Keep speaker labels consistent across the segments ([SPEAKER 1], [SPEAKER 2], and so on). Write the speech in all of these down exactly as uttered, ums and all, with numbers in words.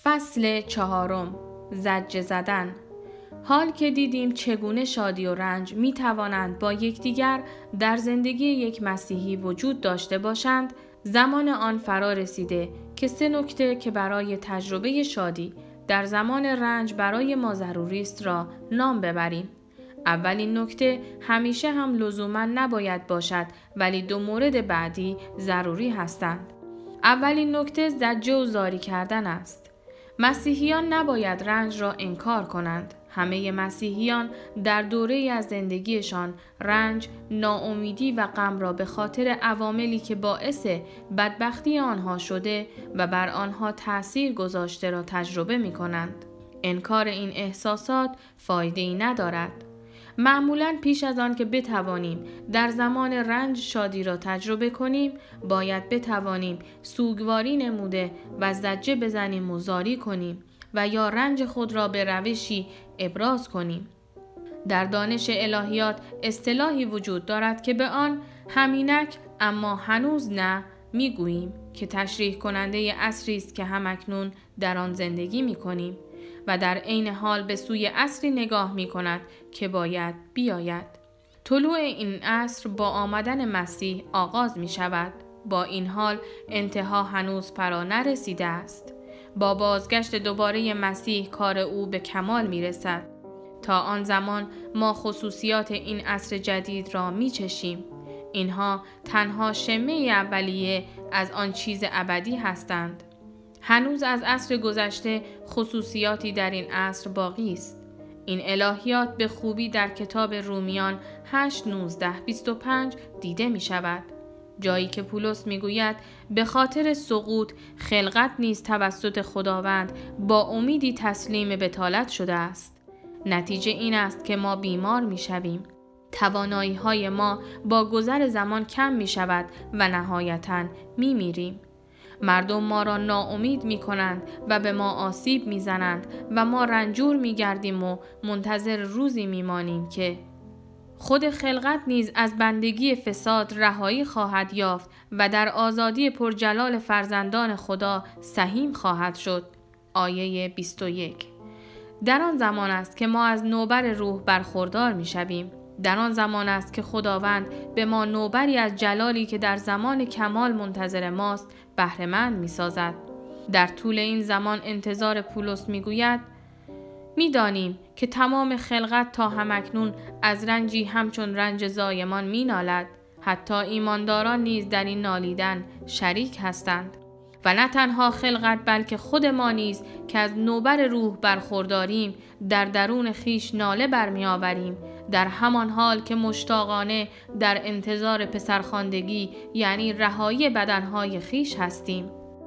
[SPEAKER 1] فصل چهارم، زجر زدن. حال که دیدیم چگونه شادی و رنج می توانند با یکدیگر در زندگی یک مسیحی وجود داشته باشند، زمان آن فرا رسیده که سه نکته که برای تجربه شادی در زمان رنج برای ما ضروری است را نام ببریم. اولین نکته همیشه هم لزوما نباید باشد، ولی دو مورد بعدی ضروری هستند. اولین نکته زجر و زاری کردن است. مسیحیان نباید رنج را انکار کنند. همه مسیحیان در دوره از زندگیشان رنج، ناامیدی و غم را به خاطر عواملی که باعث بدبختی آنها شده و بر آنها تأثیر گذاشته را تجربه می کنند. انکار این احساسات فایده‌ای ندارد. معمولاً پیش از آن که بتوانیم در زمان رنج شادی را تجربه کنیم، باید بتوانیم سوگواری نموده و زجر بزنیم و زاری کنیم و یا رنج خود را به روشی ابراز کنیم. در دانش الهیات اصطلاحی وجود دارد که به آن همینک اما هنوز نه میگوییم که تشریح کننده عصری است که همکنون در آن زندگی می کنیم و در عین حال به سوی عصری نگاه می کند که باید بیاید. طلوع این عصر با آمدن مسیح آغاز می شود. با این حال انتها هنوز فرا نرسیده است. با بازگشت دوباره مسیح کار او به کمال می رسد. تا آن زمان ما خصوصیات این عصر جدید را می چشیم. اینها تنها شمه اولیه از آن چیز ابدی هستند. هنوز از عصر گذشته خصوصیاتی در این عصر باقی است. این الهیات به خوبی در کتاب رومیان هشت نوزده بیست و پنج دیده می شود. جایی که پولس می گوید به خاطر سقوط خلقت نیز توسط خداوند با امیدی تسلیم بطالت شده است. نتیجه این است که ما بیمار می شویم. توانایی های ما با گذر زمان کم می شود و نهایتاً می میریم. مردم ما را ناامید می کنند و به ما آسیب می زنند و ما رنجور می گردیم و منتظر روزی می مانیم که خود خلقت نیز از بندگی فساد رهایی خواهد یافت و در آزادی پرجلال فرزندان خدا سهیم خواهد شد. آیه بیست و یک. در آن زمان است که ما از نوبر روح برخوردار می شویم. در آن زمان است که خداوند به ما نوبری از جلالی که در زمان کمال منتظر ماست بهره‌مند می سازد. در طول این زمان انتظار پولس می گوید می دانیم که تمام خلقت تا همکنون از رنجی همچون رنج زایمان می نالد. حتی ایمانداران نیز در این نالیدن شریک هستند. و نه تنها خلقت بلکه خود ما نیز که از نوبر روح برخورداریم در درون خیش ناله برمی آوریم، در همان حال که مشتاقانه در انتظار پسرخواندگی یعنی رهایی بدنهای خیش هستیم.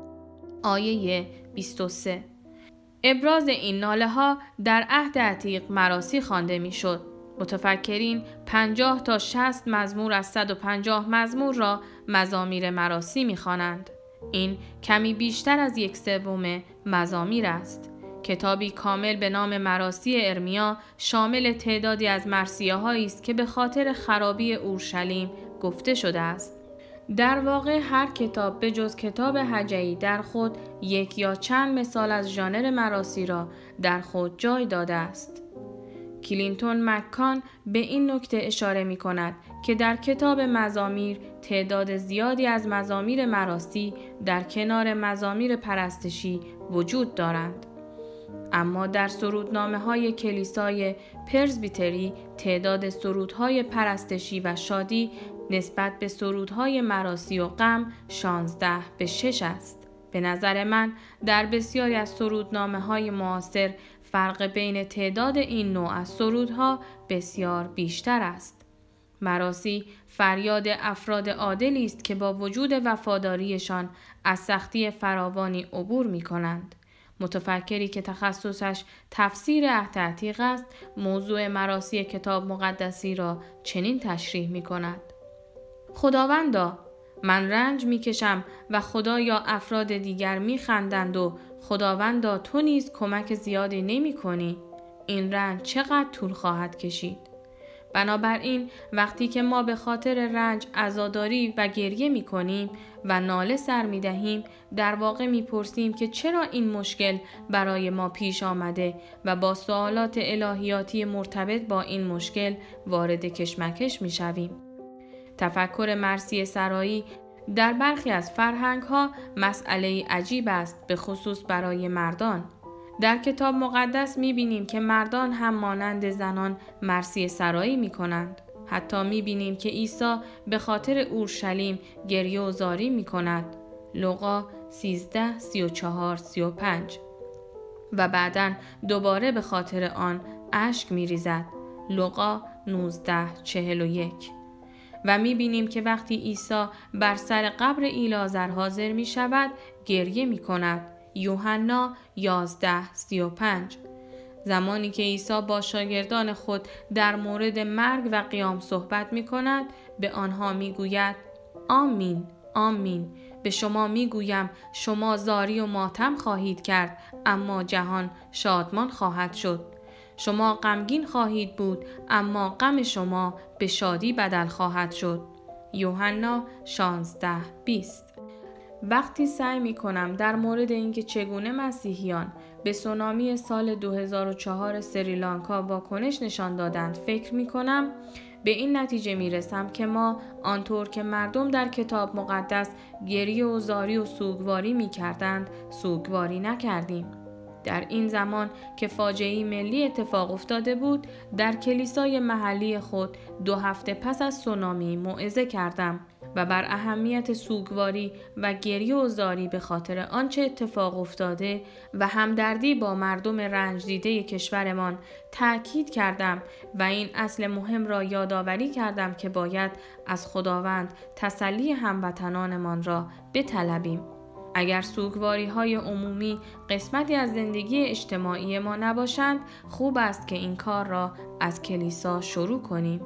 [SPEAKER 1] آیه بیست و سه. ابراز این ناله ها در عهد عتیق مراسی خوانده می شد. متفکرین پنجاه تا شصت مزمور از صد و پنجاه مزمور را مزامیر مراسی می خوانند. این کمی بیشتر از یک سوم مزامیر است. کتابی کامل به نام مراسی ارمیا شامل تعدادی از مرثیه‌هایی است که به خاطر خرابی اورشلیم گفته شده است. در واقع هر کتاب به جز کتاب هجعی در خود یک یا چند مثال از ژانر مراسی را در خود جای داده است. کلینتون مککان به این نکته اشاره می کند که در کتاب مزامیر تعداد زیادی از مزامیر مراسی در کنار مزامیر پرستشی وجود دارند. اما در سرودنامه های کلیسای پرزبیتری تعداد سرودهای پرستشی و شادی نسبت به سرودهای مراسی و غم شانزده به شش است. به نظر من در بسیاری از سرودنامه های معاصر فرق بین تعداد این نوع از سرودها بسیار بیشتر است. مراسی فریاد افراد عادلی است که با وجود وفاداریشان از سختی فراوانی عبور می کنند. متفکری که تخصصش تفسیر عهد عتیق است، موضوع مراسی کتاب مقدسی را چنین تشریح می کند: خداوندا، من رنج می کشم و خدا یا افراد دیگر می خندند و خداوندا تو نیز کمک زیادی نمی کنی. این رنج چقدر طول خواهد کشید؟ بنابراین وقتی که ما به خاطر رنج عزاداری و گریه می کنیم و ناله سر می دهیم، در واقع می پرسیم که چرا این مشکل برای ما پیش آمده و با سوالات الهیاتی مرتبط با این مشکل وارد کشمکش می شویم. تفکر مرثیه سرایی در برخی از فرهنگ ها مسئله عجیب است، به خصوص برای مردان. در کتاب مقدس می بینیم که مردان هم مانند زنان مرثیه سرایی می کنند. حتی می بینیم که عیسی به خاطر اورشلیم گریه و زاری می کند. لوقا سیزده سی و چهار سی و پنج و بعداً دوباره به خاطر آن اشک می ریزد. لوقا نوزده چهل و یک و می بینیم که وقتی عیسی بر سر قبر ایلازر حاضر می شود گریه می کند. یوحنا یازده سی و پنج. زمانی که عیسی با شاگردان خود در مورد مرگ و قیام صحبت می کند، به آنها می گوید آمین آمین به شما می گویم شما زاری و ماتم خواهید کرد، اما جهان شادمان خواهد شد. شما غمگین خواهید بود، اما غم شما به شادی بدل خواهد شد. یوحنا شانزده بیست. وقتی سعی می کنم در مورد اینکه چگونه مسیحیان به سونامی سال دو هزار و چهار سریلانکا واکنش نشان دادند فکر می کنم، به این نتیجه می رسم که ما آنطور که مردم در کتاب مقدس گریه و زاری و سوگواری می کردند سوگواری نکردیم. در این زمان که فاجعه ملی اتفاق افتاده بود، در کلیسای محلی خود دو هفته پس از سونامی موعظه کردم و بر اهمیت سوگواری و گریه و زاری به خاطر آنچه اتفاق افتاده و همدردی با مردم رنج دیده کشورمان تأکید کردم و این اصل مهم را یادآوری کردم که باید از خداوند تسلی هموطنانمان را بطلبیم. اگر سوگواری های عمومی قسمتی از زندگی اجتماعی ما نباشند، خوب است که این کار را از کلیسا شروع کنیم.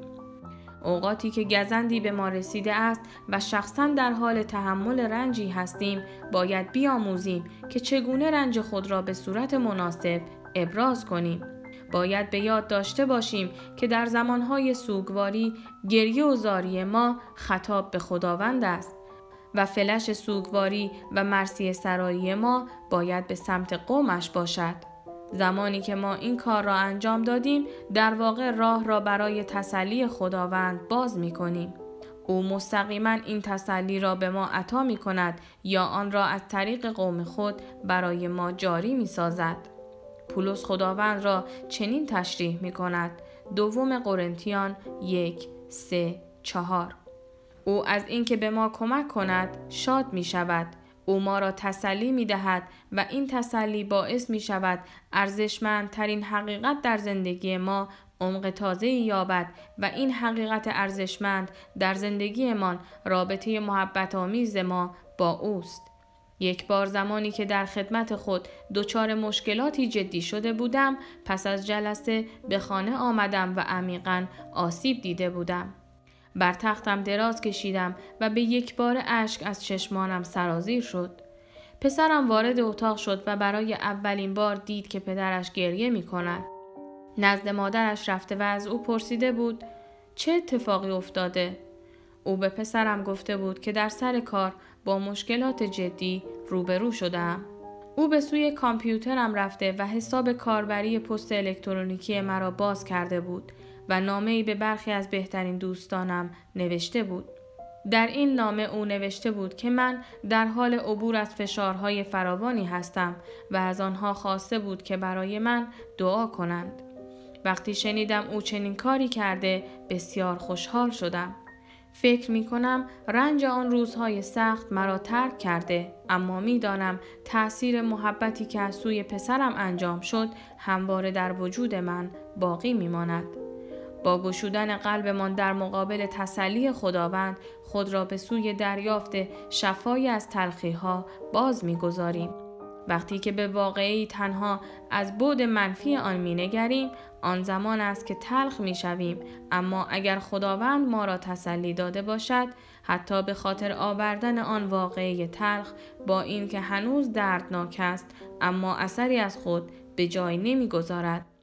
[SPEAKER 1] اوقاتی که گزندی به ما رسیده است و شخصاً در حال تحمل رنجی هستیم، باید بیاموزیم که چگونه رنج خود را به صورت مناسب ابراز کنیم. باید به یاد داشته باشیم که در زمانهای سوگواری گریه و زاری ما خطاب به خداوند است و فلش سوگواری و مرثیه سرایی ما باید به سمت قومش باشد. زمانی که ما این کار را انجام دادیم، در واقع راه را برای تسلی خداوند باز می کنیم. او مستقیما این تسلی را به ما عطا می کند یا آن را از طریق قوم خود برای ما جاری می سازد. پولس خداوند را چنین تشریح می کند. دوم قرنتیان یک سه چهار. او از اینکه به ما کمک کند شاد می شود. او ما را تسلی می دهد و این تسلی باعث می شود ارزشمندترین حقیقت در زندگی ما عمق تازه‌ای یابد و این حقیقت ارزشمند در زندگیمان رابطه محبت آمیز ما با اوست. یک بار زمانی که در خدمت خود دچار مشکلاتی جدی شده بودم، پس از جلسه به خانه آمدم و عمیقاً آسیب دیده بودم. بر تختم دراز کشیدم و به یک بار اشک از چشمانم سرازیر شد. پسرم وارد اتاق شد و برای اولین بار دید که پدرش گریه می کند. نزد مادرش رفته و از او پرسیده بود چه اتفاقی افتاده؟ او به پسرم گفته بود که در سر کار با مشکلات جدی روبرو شدم. او به سوی کامپیوترم رفته و حساب کاربری پست الکترونیکی مرا باز کرده بود و نامه‌ای به برخی از بهترین دوستانم نوشته بود. در این نامه او نوشته بود که من در حال عبور از فشارهای فراوانی هستم و از آنها خواسته بود که برای من دعا کنند. وقتی شنیدم او چنین کاری کرده بسیار خوشحال شدم. فکر می کنم رنج آن روزهای سخت مرا ترک کرده، اما می دانم تأثیر محبتی که از سوی پسرم انجام شد همواره در وجود من باقی می ماند. با گشودن قلبمان در مقابل تسلی خداوند خود را به سوی دریافت شفای از تلخی‌ها باز می‌گذاریم. وقتی که به واقعی تنها از بعد منفی آن می‌نگریم، آن زمان است که تلخ می‌شویم، اما اگر خداوند ما را تسلی داده باشد، حتی به خاطر آوردن آن واقعی تلخ با این که هنوز دردناک است، اما اثری از خود به جای نمی‌گذارد.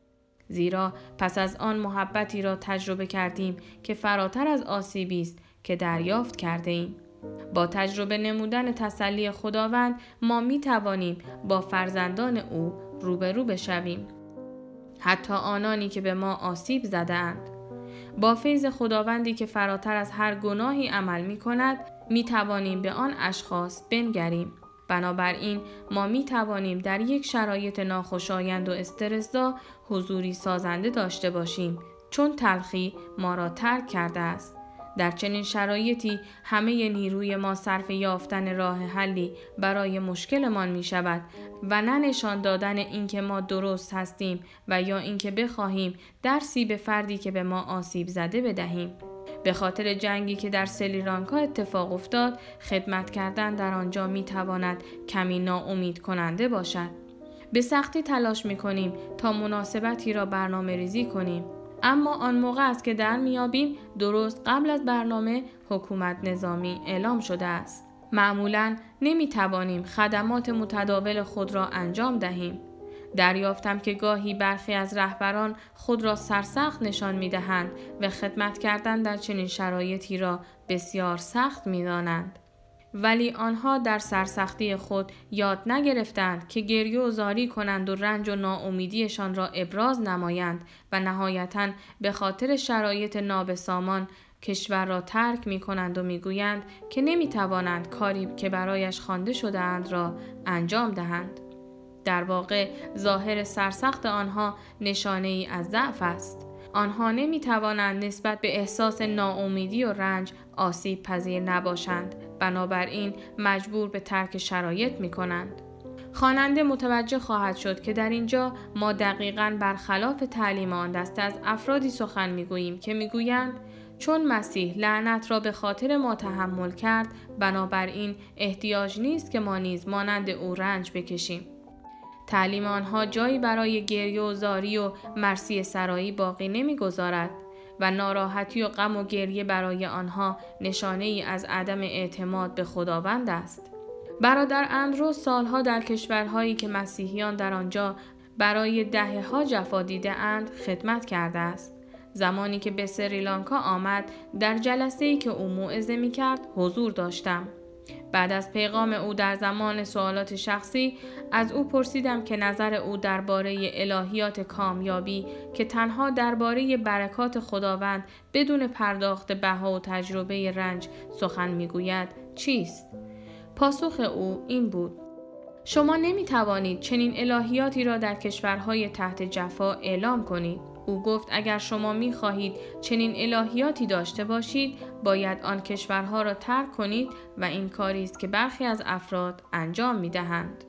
[SPEAKER 1] زیرا پس از آن محبتی را تجربه کردیم که فراتر از آسیبی است که دریافت کرده ایم. با تجربه نمودن تسلی خداوند ما می توانیم با فرزندان او روبرو بشویم، حتی آنانی که به ما آسیب زدند. با فیض خداوندی که فراتر از هر گناهی عمل می کند می توانیم به آن اشخاص بنگریم. بنابراین ما می توانیم در یک شرایط ناخوشایند و استرس‌زا حضوری سازنده داشته باشیم، چون تلخی ما را ترک کرده است. در چنین شرایطی همه نیروی ما صرف یافتن راه حلی برای مشکلمان می شود و نه نشان دادن اینکه ما درست هستیم و یا اینکه بخواهیم درسی به فردی که به ما آسیب زده بدهیم. به خاطر جنگی که در سریلانکا اتفاق افتاد، خدمت کردن در آنجا می تواند کمی ناامید کننده باشد. به سختی تلاش می کنیم تا مناسبتی را برنامه ریزی کنیم، اما آن موقع است که در میابیم درست قبل از برنامه حکومت نظامی اعلام شده است. معمولاً نمی توانیم خدمات متداول خود را انجام دهیم. دریافتم که گاهی برخی از رهبران خود را سرسخت نشان می دهند و خدمت کردن در چنین شرایطی را بسیار سخت می دانند. ولی آنها در سرسختی خود یاد نگرفتند که گریه و زاری کنند و رنج و ناامیدیشان را ابراز نمایند و نهایتاً به خاطر شرایط نابسامان کشور را ترک می کنند و می گویند که نمی توانند کاری که برایش خوانده شده‌اند را انجام دهند. در واقع ظاهر سرسخت آنها نشانه ای از ضعف است. آنها نمی توانند نسبت به احساس ناامیدی و رنج آسیب پذیر نباشند، بنابراین مجبور به ترک شرایط می کنند. خواننده متوجه خواهد شد که در اینجا ما دقیقاً برخلاف تعلیم آن دسته از افرادی سخن می گوییم که می گویند چون مسیح لعنت را به خاطر ما تحمل کرد، بنابراین احتیاج نیست که ما نیز مانند او رنج بکشیم. تعلیم آنها جایی برای گریه و زاری و مرثیه سرایی باقی نمی‌گذارد و ناراحتی و غم و گریه برای آنها نشانه ای از عدم اعتماد به خداوند است. برادر اندرو سالها در کشورهایی که مسیحیان در آنجا برای دهه‌ها جفا دیده اند خدمت کرده است. زمانی که به سریلانکا آمد، در جلسه‌ای که او موعظه می‌کرد حضور داشتم. بعد از پیغام او در زمان سوالات شخصی از او پرسیدم که نظر او درباره الهیات کامیابی که تنها درباره برکات خداوند بدون پرداخت بها و تجربه رنج سخن میگوید چیست؟ پاسخ او این بود: شما نمی توانید چنین الهیاتی را در کشورهای تحت جفا اعلام کنید. او گفت اگر شما می خواهید چنین الهیاتی داشته باشید، باید آن کشورها را ترک کنید و این کاری است که برخی از افراد انجام می دهند.